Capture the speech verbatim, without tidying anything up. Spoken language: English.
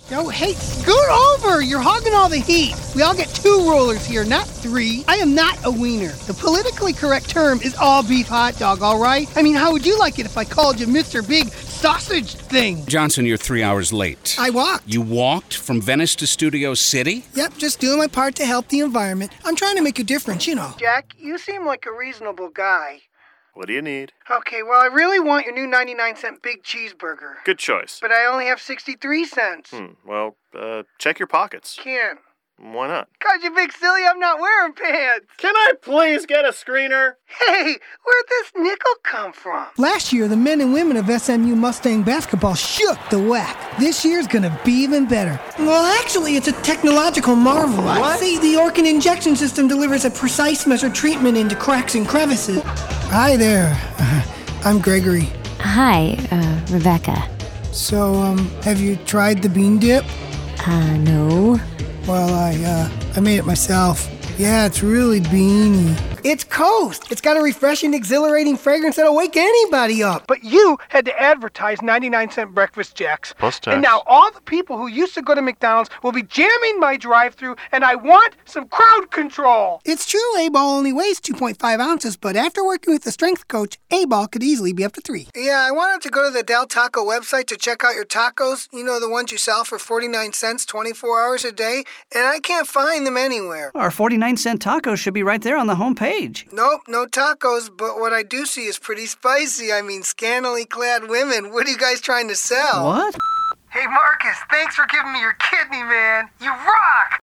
Yo, hey, scoot over! You're hogging all the heat. We all get two rollers here, not three. I am not a wiener. The politically correct term is all beef hot dog, all right? I mean, how would you like it if I called you Mister Big Sausage Thing? Johnson, you're three hours late. I walked. You walked from Venice to Studio City? Yep, just doing my part to help the environment. I'm trying to make a difference, you know. Jack, you seem like a reasonable guy. What do you need? Okay, well, I really want your new ninety-nine cent big cheeseburger. Good choice. But I only have sixty-three cents. Hmm, well, uh, check your pockets. Can't. Why not? Cause you big silly, I'm not wearing pants. Can I please get a screener? Hey, where'd this nickel come from? Last year, the men and women of S M U Mustang basketball shook the W A C. This year's gonna be even better. Well, actually, it's a technological marvel. What? See, the Orkin injection system delivers a precise measured treatment into cracks and crevices. Hi there. Uh, I'm Gregory. Hi, uh, Rebecca. So, um, have you tried the bean dip? Uh, no. Well, I, uh, I made it myself. Yeah, it's really beany. It's Coast. It's got a refreshing, exhilarating fragrance that'll wake anybody up. But you had to advertise ninety-nine cent breakfast jacks. Plus tax. And now all the people who used to go to McDonald's will be jamming my drive-thru, and I want some crowd control. It's true A-Ball only weighs two point five ounces, but after working with the strength coach, A-Ball could easily be up to three. Yeah, I wanted to go to the Del Taco website to check out your tacos. You know, the ones you sell for forty-nine cents twenty-four hours a day, and I can't find them anywhere. Our forty-nine cent tacos should be right there on the home page. Nope, no tacos, but what I do see is pretty spicy. I mean, scantily clad women. What are you guys trying to sell? What? Hey, Marcus, thanks for giving me your kidney, man. You rock!